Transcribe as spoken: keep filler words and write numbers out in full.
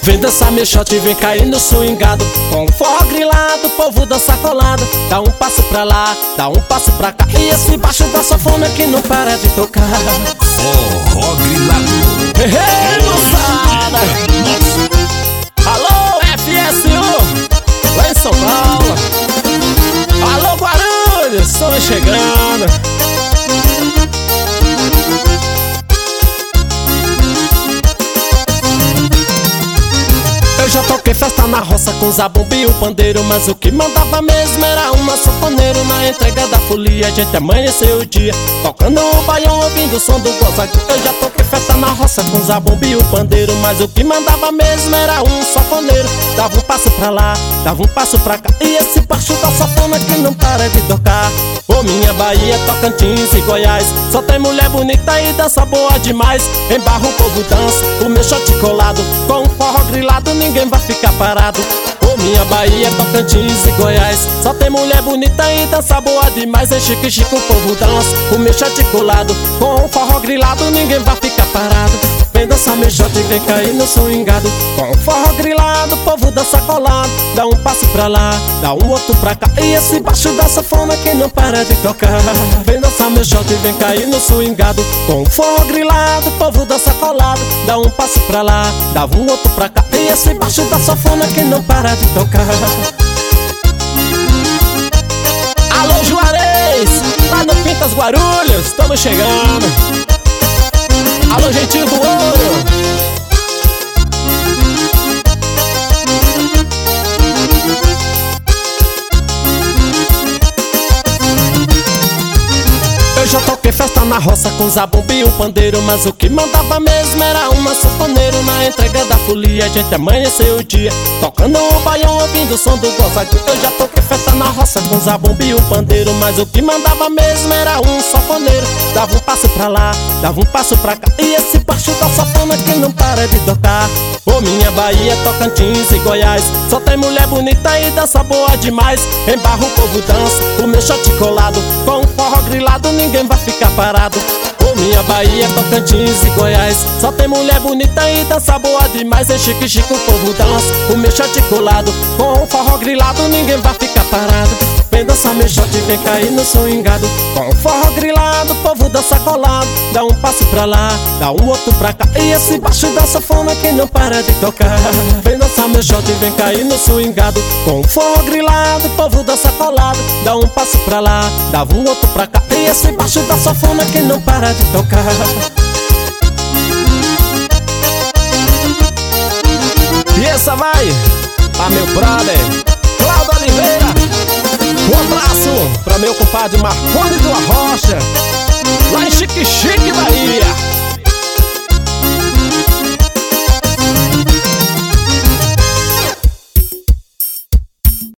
Vem dançar meu shot, vem cair no swingado. Com forró grilado, o povo dança colado. Dá um passo pra lá, dá um passo pra cá. E esse baixo da sanfona que não para de tocar. Forró grilado. Ei, moçada! Alô, F S U, lá em São Paulo. Alô, Guarulhos, estamos chegando. Eu já toquei festa na roça com zabumba e o pandeiro, mas o que mandava mesmo era uma sanfoneiro. Na entrega da folia a gente amanheceu o dia tocando o baião, ouvindo o som do gozaguinho. Eu já toquei festa na roça com zabumba e o pandeiro, mas o que mandava mesmo era um sanfoneiro. Dava um passo pra lá, dava um passo pra cá, e esse baixo da sanfona que não para de tocar. Ô minha Bahia, Tocantins e Goiás, só tem mulher bonita e dança boa demais. Em barro o povo dança, o meu shot colado. Com um forró grilado ninguém vai ficar parado. Ô minha Bahia, Tocantins e Goiás, só tem mulher bonita e dança boa demais. Em Chique Chique o povo dança, o meu shot colado. Com um forró grilado ninguém vai ficar parado. Vem dançar meu shot e vem cair no swingado. Com um forró grilado, o povo dança colado. Dá um passo pra lá, dá um outro pra cá, e esse baixo da sanfona que não para de tocar. Vem dançar meu shot e vem cair no swingado. Com um forró grilado, o povo dança colado. Dá um passo pra lá, dá um outro pra cá, e esse baixo da sanfona que não para de tocar. Alô, Juarez, lá no Pintas Guarulhos, estamos chegando. Alô, Gentil do Ouro. Eu já toquei festa na roça com zabumba e o pandeiro, mas o que mandava mesmo era uma sanfoneiro. Na entrega da folia a gente amanheceu o dia tocando o baião, ouvindo o som do gozaguinho. Eu já toquei festa na roça com zabumba e o pandeiro, mas o que mandava mesmo era um sanfoneiro. Dava um passo pra lá, dava um passo pra cá, e esse baixo da sanfona que não para de tocar. Ô minha Bahia, Tocantins e Goiás, só tem mulher bonita e dança boa demais. Em barro o povo dança, o meu shot colado. Com um forró grilado ninguém vai ficar parado. Ô minha Bahia, Tocantins e Goiás, só tem mulher bonita e dança boa demais. Em Chique Chique o povo dança, o meu shot colado. Com um forró grilado ninguém vai ficar parado. Vem dançar meu shot e vem cair no swingado. Com um forró grilado, o povo dança colado. Dá um passo pra lá, dá um outro pra cá, e esse baixo da sanfona que não para de tocar. Vem dançar meu shot e vem cair no swingado. Com um forró grilado, o povo dança colado. Dá um passo pra lá, dá um outro pra cá, e esse baixo da sanfona que não para de tocar. E essa vai pra meu brother Cláudio Oliveira. Um abraço pra meu compadre Marconi do Arrocha, lá em Chique Chique, Bahia.